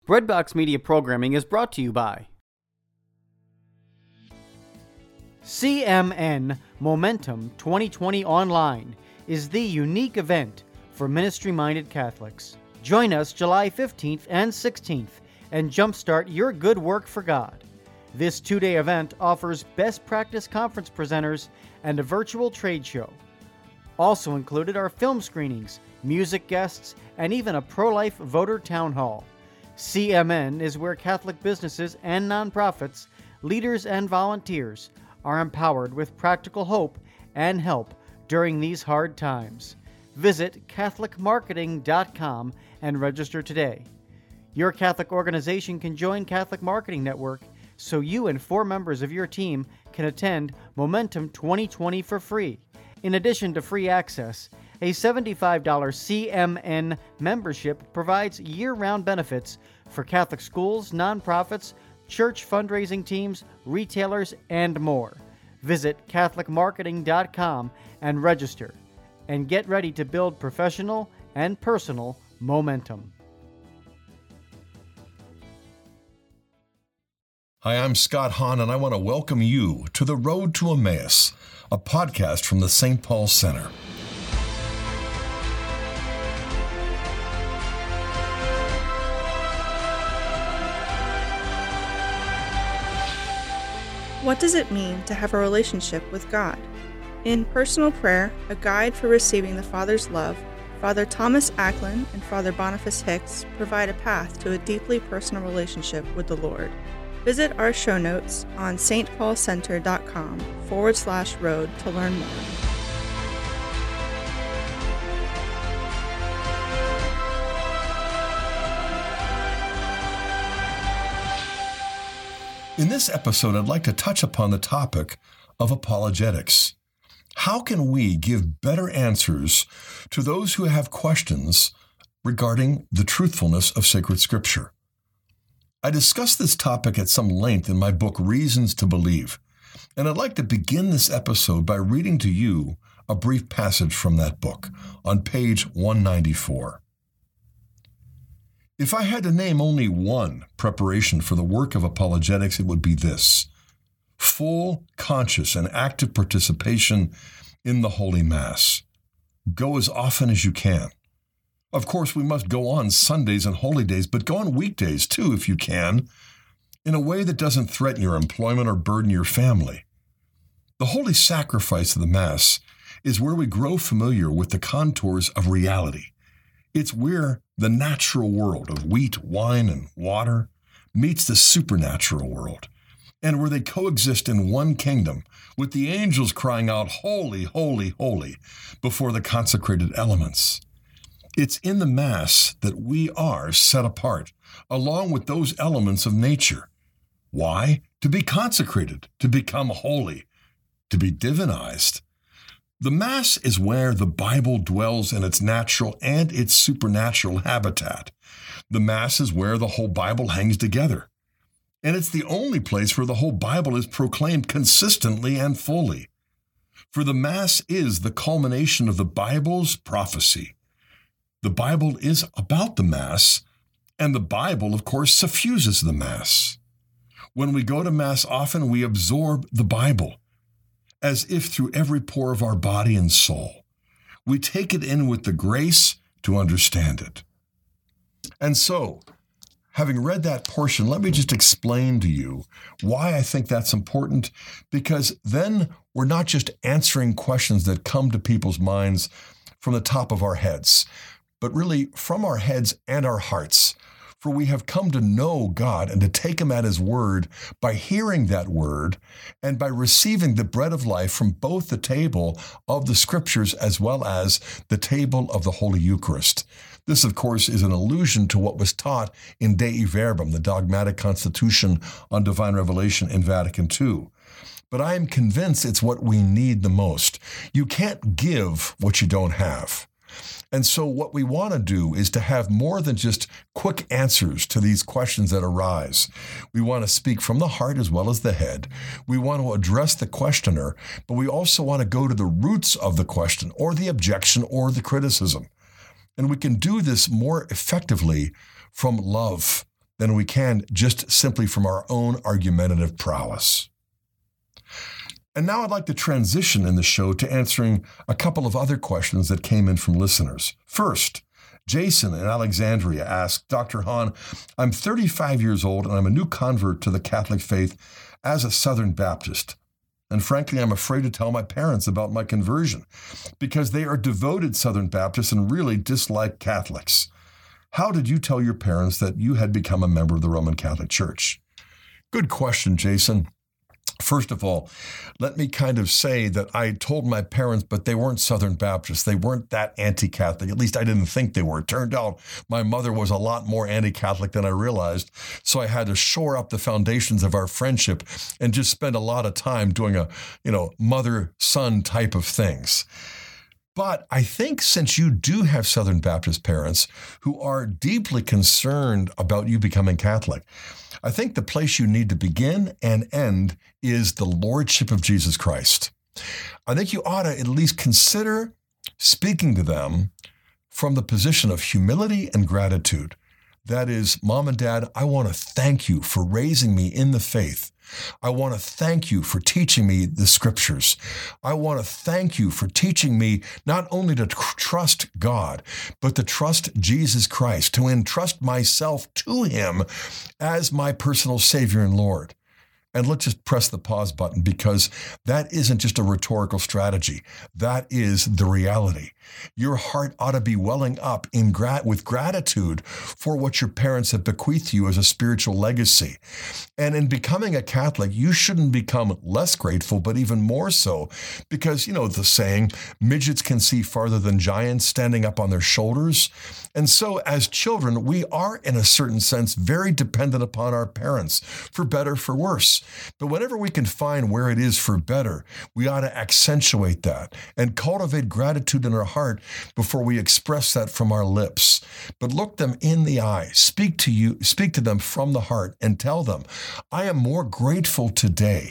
Breadbox Media programming is brought to you by CMN Momentum 2020 Online is the unique event for ministry-minded Catholics. Join us July 15th and 16th and jumpstart your good work for God. This two-day event offers best practice conference presenters and a virtual trade show. Also included are film screenings, music guests, and even a pro-life voter town hall. CMN is where Catholic businesses and nonprofits, leaders and volunteers are empowered with practical hope and help during these hard times. Visit CatholicMarketing.com and register today. Your Catholic organization can join Catholic Marketing Network so you and 4 members of your team can attend Momentum 2020 for free. In addition to free access, a $75 CMN membership provides year-round benefits for Catholic schools, nonprofits, church fundraising teams, retailers, and more. Visit CatholicMarketing.com and register, and get ready to build professional and personal momentum. Hi, I'm Scott Hahn, and I want to welcome you to The Road to Emmaus, a podcast from the St. Paul Center. What does it mean to have a relationship with God? In Personal Prayer, a guide for receiving the Father's love, Father Thomas Acklin and Father Boniface Hicks provide a path to a deeply personal relationship with the Lord. Visit our show notes on stpaulcenter.com/road to learn more. In this episode, I'd like to touch upon the topic of apologetics. How can we give better answers to those who have questions regarding the truthfulness of sacred Scripture? I discussed this topic at some length in my book, Reasons to Believe, and I'd like to begin this episode by reading to you a brief passage from that book on page 194. If I had to name only one preparation for the work of apologetics, it would be this: full, conscious, and active participation in the Holy Mass. Go as often as you can. Of course, we must go on Sundays and holy days, but go on weekdays too, if you can, in a way that doesn't threaten your employment or burden your family. The holy sacrifice of the Mass is where we grow familiar with the contours of reality. It's where the natural world of wheat, wine, and water meets the supernatural world, and where they coexist in one kingdom, with the angels crying out, "Holy, holy, holy," before the consecrated elements. It's in the Mass that we are set apart, along with those elements of nature. Why? To be consecrated, to become holy, to be divinized. The Mass is where the Bible dwells in its natural and its supernatural habitat. The Mass is where the whole Bible hangs together. And it's the only place where the whole Bible is proclaimed consistently and fully. For the Mass is the culmination of the Bible's prophecy. The Bible is about the Mass, and the Bible, of course, suffuses the Mass. When we go to Mass often, we absorb the Bible, as if through every pore of our body and soul. We take it in with the grace to understand it. And so, having read that portion, let me just explain to you why I think that's important, because then we're not just answering questions that come to people's minds from the top of our heads, but really from our heads and our hearts. For we have come to know God and to take Him at His word by hearing that word and by receiving the bread of life from both the table of the Scriptures as well as the table of the Holy Eucharist. This, of course, is an allusion to what was taught in Dei Verbum, the dogmatic constitution on divine revelation in Vatican II. But I am convinced it's what we need the most. You can't give what you don't have. And so what we want to do is to have more than just quick answers to these questions that arise. We want to speak from the heart as well as the head. We want to address the questioner, but we also want to go to the roots of the question or the objection or the criticism. And we can do this more effectively from love, than we can just simply from our own argumentative prowess. And now I'd like to transition in the show to answering a couple of other questions that came in from listeners. First, Jason in Alexandria asked, Dr. Hahn, I'm 35 years old and I'm a new convert to the Catholic faith as a Southern Baptist. And frankly, I'm afraid to tell my parents about my conversion because they are devoted Southern Baptists and really dislike Catholics. How did you tell your parents that you had become a member of the Roman Catholic Church? Good question, Jason. First of all, let me kind of say that I told my parents, but they weren't Southern Baptists. They weren't that anti-Catholic. At least I didn't think they were. It turned out my mother was a lot more anti-Catholic than I realized. So I had to shore up the foundations of our friendship and just spend a lot of time doing mother-son type of things. But I think since you do have Southern Baptist parents who are deeply concerned about you becoming Catholic, I think the place you need to begin and end is the Lordship of Jesus Christ. I think you ought to at least consider speaking to them from the position of humility and gratitude. That is, Mom and Dad, I want to thank you for raising me in the faith. I want to thank you for teaching me the scriptures. I want to thank you for teaching me not only to trust God, but to trust Jesus Christ, to entrust myself to him as my personal Savior and Lord. And let's just press the pause button because that isn't just a rhetorical strategy. That is the reality. Your heart ought to be welling up with gratitude for what your parents have bequeathed you as a spiritual legacy. And in becoming a Catholic, you shouldn't become less grateful, but even more so, because, the saying, midgets can see farther than giants standing up on their shoulders. And so as children, we are, in a certain sense, very dependent upon our parents, for better, for worse. But whenever we can find where it is for better, we ought to accentuate that and cultivate gratitude in our heart before we express that from our lips. But look them in the eye, speak to them from the heart and tell them, I am more grateful today.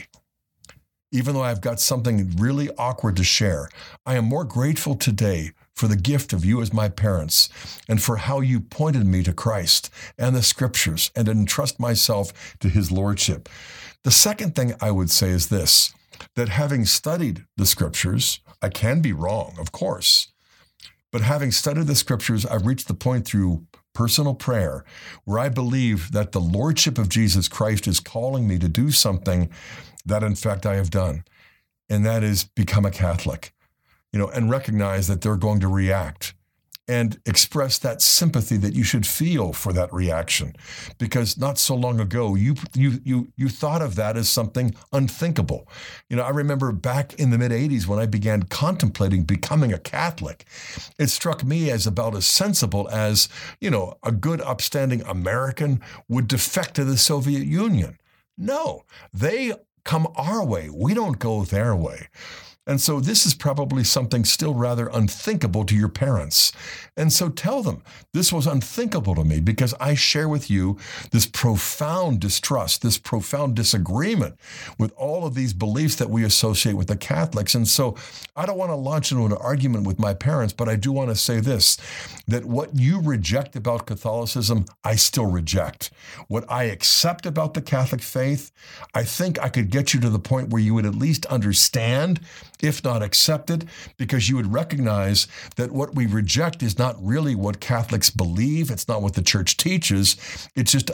Even though I've got something really awkward to share, I am more grateful today for the gift of you as my parents and for how you pointed me to Christ and the scriptures and entrust myself to his lordship. The second thing I would say is this, that having studied the scriptures, I can be wrong, of course, but having studied the scriptures, I've reached the point through personal prayer where I believe that the lordship of Jesus Christ is calling me to do something that in fact I have done, and that is become a Catholic, and recognize that they're going to react and express that sympathy that you should feel for that reaction. Because not so long ago, you thought of that as something unthinkable. I remember back in the mid-'80s when I began contemplating becoming a Catholic, it struck me as about as sensible as, a good upstanding American would defect to the Soviet Union. No, they come our way. We don't go their way. And so this is probably something still rather unthinkable to your parents. And so tell them, this was unthinkable to me because I share with you this profound distrust, this profound disagreement with all of these beliefs that we associate with the Catholics. And so I don't want to launch into an argument with my parents, but I do want to say this, that what you reject about Catholicism, I still reject. What I accept about the Catholic faith, I think I could get you to the point where you would at least understand, if not accept it, because you would recognize that what we reject is not really what Catholics believe. It's not what the church teaches. It's just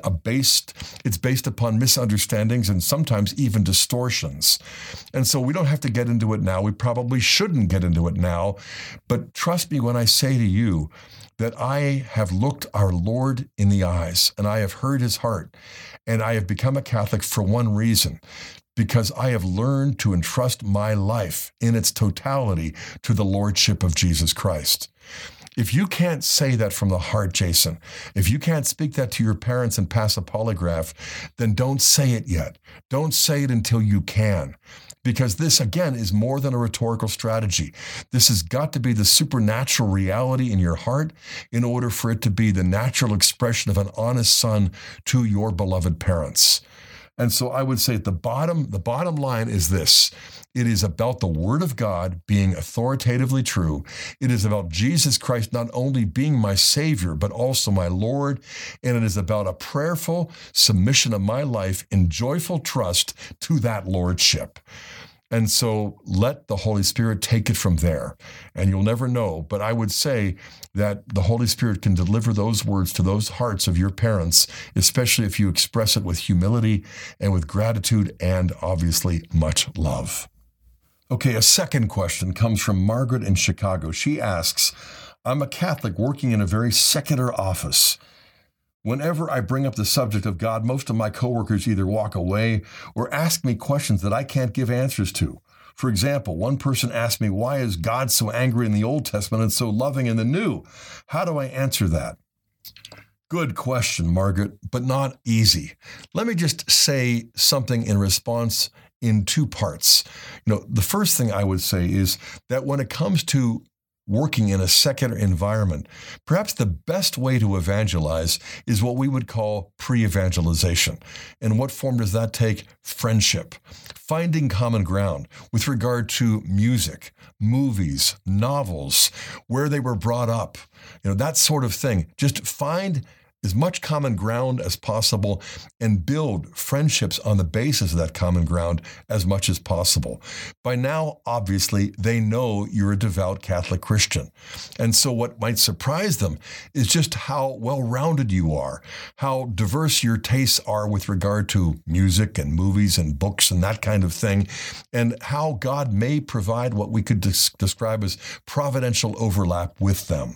it's based upon misunderstandings and sometimes even distortions. And so we don't have to get into it now. We probably shouldn't get into it now. But trust me when I say to you that I have looked our Lord in the eyes and I have heard his heart, and I have become a Catholic for one reason, because I have learned to entrust my life in its totality to the lordship of Jesus Christ. If you can't say that from the heart, Jason, if you can't speak that to your parents and pass a polygraph, then don't say it yet. Don't say it until you can. Because this, again, is more than a rhetorical strategy. This has got to be the supernatural reality in your heart in order for it to be the natural expression of an honest son to your beloved parents. And so I would say the bottom line is this. It is about the Word of God being authoritatively true. It is about Jesus Christ not only being my Savior, but also my Lord. And it is about a prayerful submission of my life in joyful trust to that Lordship. And so let the Holy Spirit take it from there. And you'll never know. But I would say that the Holy Spirit can deliver those words to those hearts of your parents, especially if you express it with humility and with gratitude and obviously much love. Okay, a second question comes from Margaret in Chicago. She asks, I'm a Catholic working in a very secular office. Whenever I bring up the subject of God, most of my coworkers either walk away or ask me questions that I can't give answers to. For example, one person asked me, why is God so angry in the Old Testament and so loving in the New? How do I answer that? Good question, Margaret, but not easy. Let me just say something in response in two parts. The first thing I would say is that when it comes to working in a secular environment, perhaps the best way to evangelize is what we would call pre-evangelization. And what form does that take? Friendship. Finding common ground with regard to music, movies, novels, where they were brought up, that sort of thing. Just find as much common ground as possible and build friendships on the basis of that common ground as much as possible. By now, obviously, they know you're a devout Catholic Christian. And so what might surprise them is just how well-rounded you are, how diverse your tastes are with regard to music and movies and books and that kind of thing, and how God may provide what we could describe as providential overlap with them.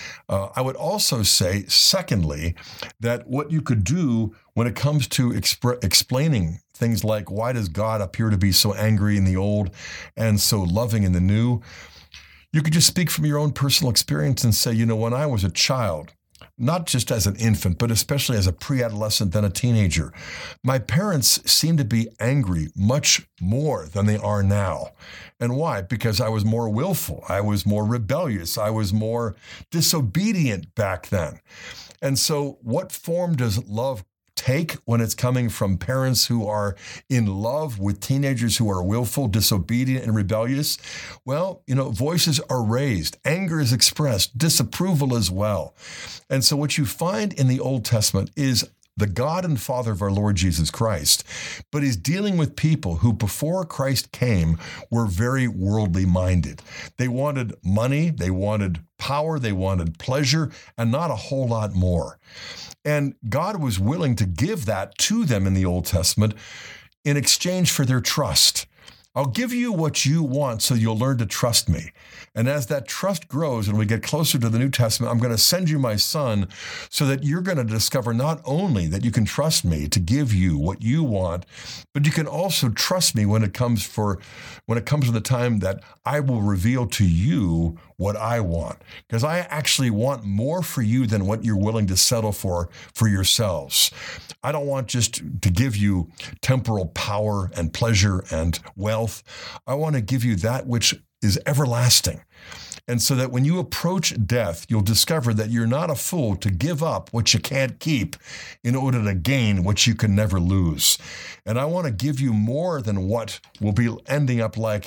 I would also say, secondly, that what you could do when it comes to explaining things like why does God appear to be so angry in the old and so loving in the new, you could just speak from your own personal experience and say, when I was a child, not just as an infant, but especially as a pre-adolescent, then a teenager, my parents seemed to be angry much more than they are now. And why? Because I was more willful. I was more rebellious. I was more disobedient back then. And so what form does love take when it's coming from parents who are in love with teenagers who are willful, disobedient, and rebellious? Well, voices are raised, anger is expressed, disapproval as well. And so what you find in the Old Testament is the God and Father of our Lord Jesus Christ, but he's dealing with people who before Christ came were very worldly minded. They wanted money, they wanted power, they wanted pleasure, and not a whole lot more. And God was willing to give that to them in the Old Testament in exchange for their trust. I'll give you what you want so you'll learn to trust me. And as that trust grows and we get closer to the New Testament, I'm going to send you my Son so that you're going to discover not only that you can trust me to give you what you want, but you can also trust me when it comes to the time that I will reveal to you what I want. Because I actually want more for you than what you're willing to settle for yourselves. I don't want just to give you temporal power and pleasure and wealth. I want to give you that which is everlasting. And so that when you approach death, you'll discover that you're not a fool to give up what you can't keep in order to gain what you can never lose. And I want to give you more than what will be ending up like,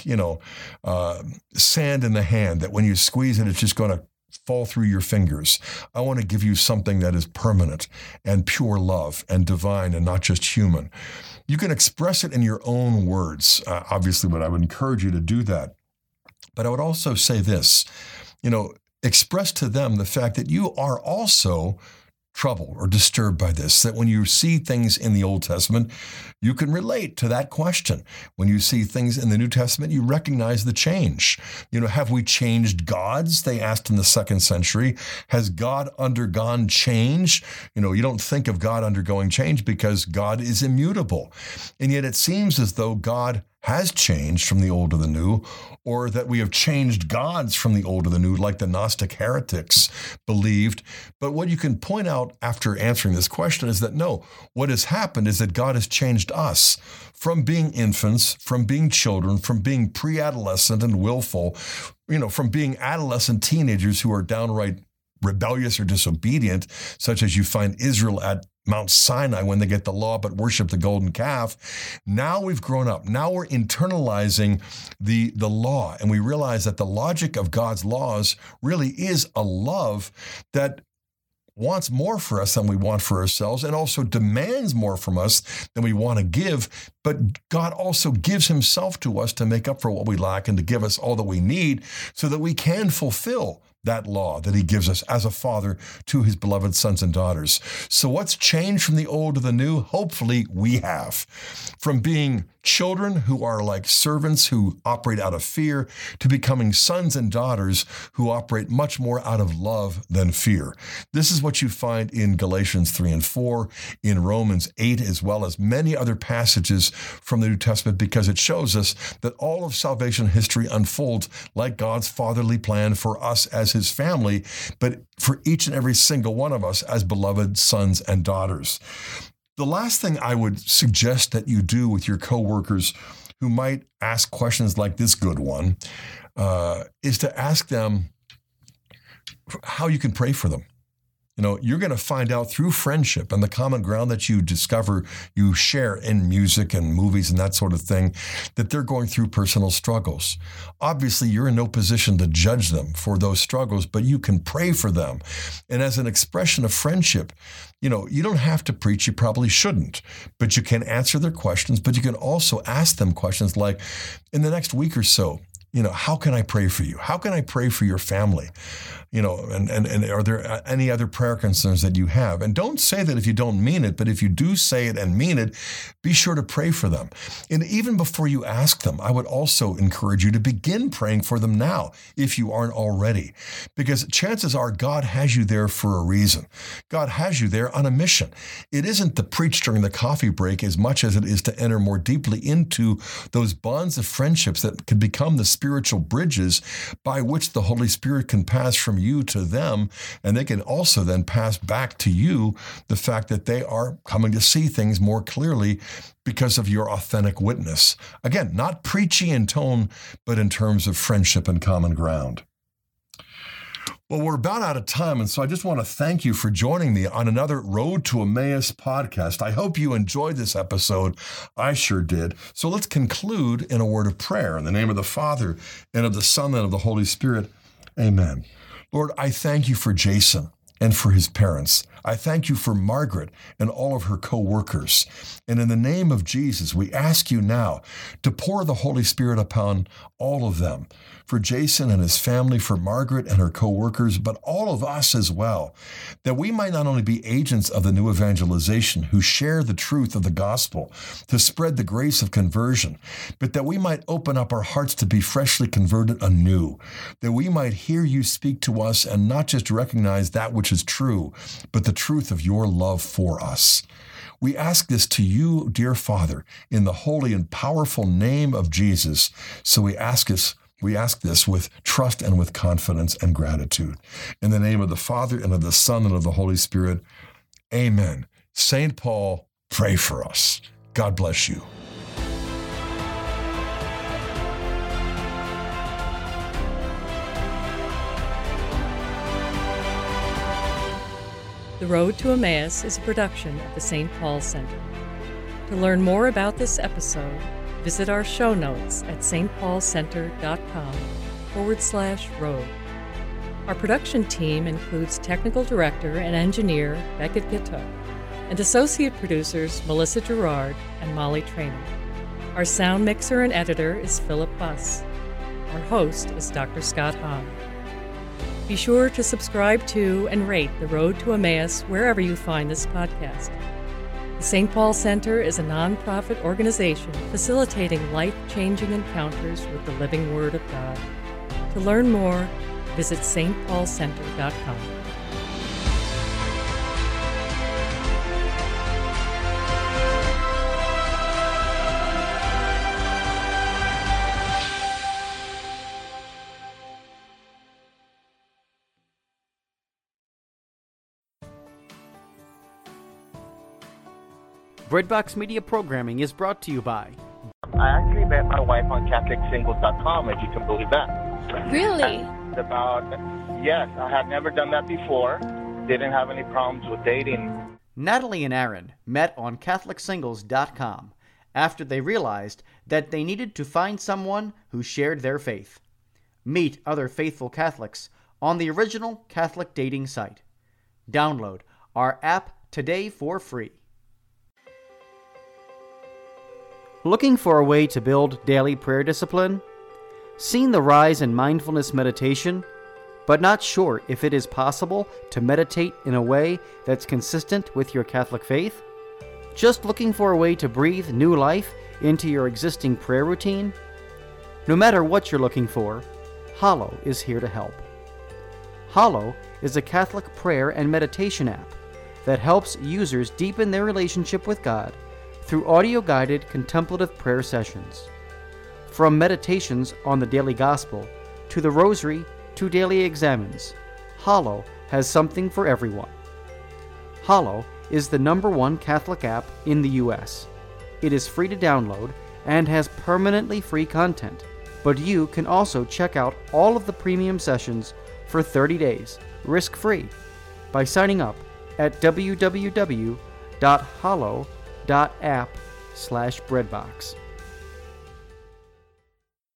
sand in the hand, that when you squeeze it, it's just going to fall through your fingers. I want to give you something that is permanent and pure love and divine and not just human. You can express it in your own words, obviously, but I would encourage you to do that. But I would also say this, express to them the fact that you are also troubled or disturbed by this, that when you see things in the Old Testament, you can relate to that question. When you see things in the New Testament, you recognize the change. Have we changed gods? They asked in the 2nd century. Has God undergone change? You don't think of God undergoing change because God is immutable. And yet it seems as though God has changed from the old to the new, or that we have changed gods from the old to the new, like the Gnostic heretics believed. But what you can point out after answering this question is that no, what has happened is that God has changed us from being infants, from being children, from being pre-adolescent and willful, from being adolescent teenagers who are downright rebellious or disobedient, such as you find Israel at Mount Sinai when they get the law, but worship the golden calf. Now we've grown up. Now we're internalizing the law, and we realize that the logic of God's laws really is a love that wants more for us than we want for ourselves, and also demands more from us than we want to give. But God also gives himself to us to make up for what we lack and to give us all that we need so that we can fulfill that law that he gives us as a father to his beloved sons and daughters. So what's changed from the old to the new? Hopefully we have. From being children who are like servants who operate out of fear to becoming sons and daughters who operate much more out of love than fear. This is what you find in Galatians 3 and 4, in Romans 8, as well as many other passages from the New Testament, because it shows us that all of salvation history unfolds like God's fatherly plan for us as his family, but for each and every single one of us as beloved sons and daughters. The last thing I would suggest that you do with your coworkers who might ask questions like this good one is to ask them how you can pray for them. You know, you're going to find out through friendship and the common ground that you discover, you share in music and movies and that sort of thing, that they're going through personal struggles. Obviously, you're in no position to judge them for those struggles, but you can pray for them. And as an expression of friendship, you know, you don't have to preach, you probably shouldn't, but you can answer their questions, but you can also ask them questions like, in the next week or so, you know, how can I pray for you? How can I pray for your family? You know, and are there any other prayer concerns that you have? And don't say that if you don't mean it, but if you do say it and mean it, be sure to pray for them. And even before you ask them, I would also encourage you to begin praying for them now, if you aren't already, because chances are God has you there for a reason. God has you there on a mission. It isn't to preach during the coffee break as much as it is to enter more deeply into those bonds of friendships that can become the spiritual bridges by which the Holy Spirit can pass from you to them, and they can also then pass back to you the fact that they are coming to see things more clearly because of your authentic witness. Again, not preachy in tone, but in terms of friendship and common ground. Well, we're about out of time, and so I just want to thank you for joining me on another Road to Emmaus podcast. I hope you enjoyed this episode. I sure did. So let's conclude in a word of prayer. In the name of the Father, and of the Son, and of the Holy Spirit. Amen. Lord, I thank you for Jason and for his parents. I thank you for Margaret and all of her co-workers. And in the name of Jesus, we ask you now to pour the Holy Spirit upon all of them, for Jason and his family, for Margaret and her co-workers, but all of us as well, that we might not only be agents of the new evangelization who share the truth of the gospel to spread the grace of conversion, but that we might open up our hearts to be freshly converted anew, that we might hear you speak to us and not just recognize that which is true, but the truth of your love for us. We ask this to you, dear Father, in the holy and powerful name of Jesus. So we ask this with trust and with confidence and gratitude. In the name of the Father, and of the Son, and of the Holy Spirit. Amen. St. Paul, pray for us. God bless you. The Road to Emmaus is a production of the St. Paul Center. To learn more about this episode, visit our show notes at stpaulcenter.com/road. Our production team includes technical director and engineer Beckett Gitto and associate producers Melissa Gerard and Molly Traynor. Our sound mixer and editor is Philip Buss. Our host is Dr. Scott Hahn. Be sure to subscribe to and rate The Road to Emmaus wherever you find this podcast. The St. Paul Center is a nonprofit organization facilitating life-changing encounters with the living Word of God. To learn more, visit stpaulcenter.com. Breadbox Media Programming is brought to you by... I actually met my wife on CatholicSingles.com, if you can believe that. Really? Yes, I had never done that before. Didn't have any problems with dating. Natalie and Aaron met on CatholicSingles.com after they realized that they needed to find someone who shared their faith. Meet other faithful Catholics on the original Catholic dating site. Download our app today for free. Looking for a way to build daily prayer discipline? Seen the rise in mindfulness meditation, but not sure if it is possible to meditate in a way that's consistent with your Catholic faith? Just looking for a way to breathe new life into your existing prayer routine? No matter what you're looking for, Hallow is here to help. Hallow is a Catholic prayer and meditation app that helps users deepen their relationship with God through audio-guided contemplative prayer sessions. From meditations on the daily gospel to the rosary to daily examens, Hallow has something for everyone. Hallow is the #1 Catholic app in the U.S. It is free to download and has permanently free content, but you can also check out all of the premium sessions for 30 days, risk-free, by signing up at www.hallow.app/breadbox.